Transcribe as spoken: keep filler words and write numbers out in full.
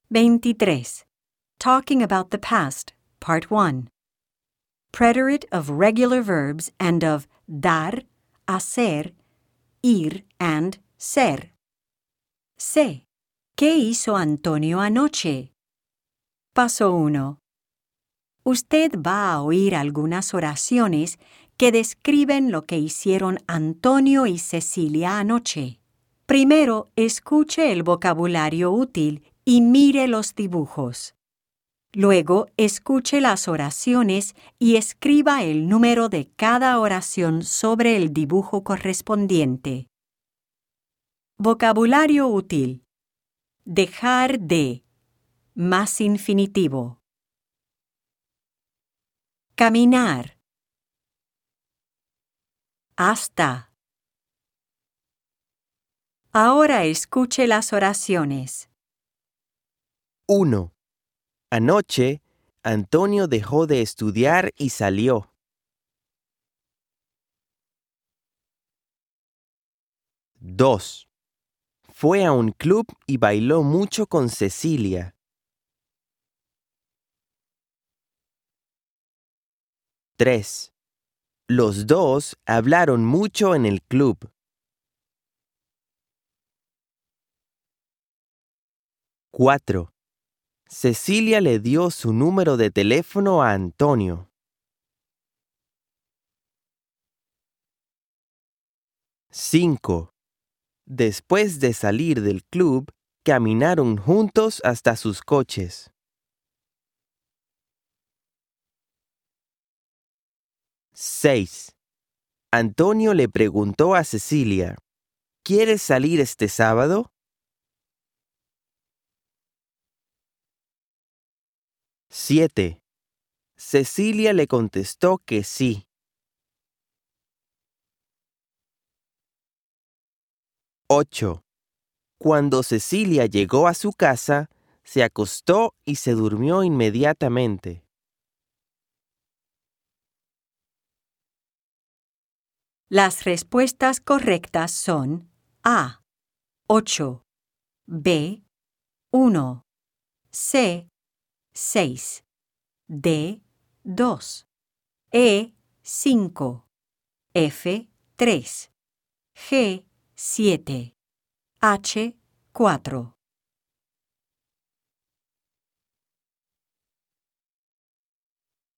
veintitrés. Talking about the past, Part one. Preterite of regular verbs and of dar, hacer, ir, and ser. C. ¿Qué hizo Antonio anoche? Paso uno. Usted va a oír algunas oraciones que describen lo que hicieron Antonio y Cecilia anoche. Primero, escuche el vocabulario útil y mire los dibujos. Luego, escuche las oraciones y escriba el número de cada oración sobre el dibujo correspondiente. Vocabulario útil. Dejar de. Más infinitivo. Caminar. Hasta. Ahora escuche las oraciones. uno. Anoche, Antonio dejó de estudiar y salió. dos. Fue a un club y bailó mucho con Cecilia. tres. Los dos hablaron mucho en el club. cuatro. Cecilia le dio su número de teléfono a Antonio. cinco. Después de salir del club, caminaron juntos hasta sus coches. seis. Antonio le preguntó a Cecilia, ¿quieres salir este sábado? siete. Cecilia le contestó que sí. ocho. Cuando Cecilia llegó a su casa, se acostó y se durmió inmediatamente. Las respuestas correctas son A. ocho, B. uno, C. seis, D. dos, E. cinco, F. tres, G. siete, H. cuatro.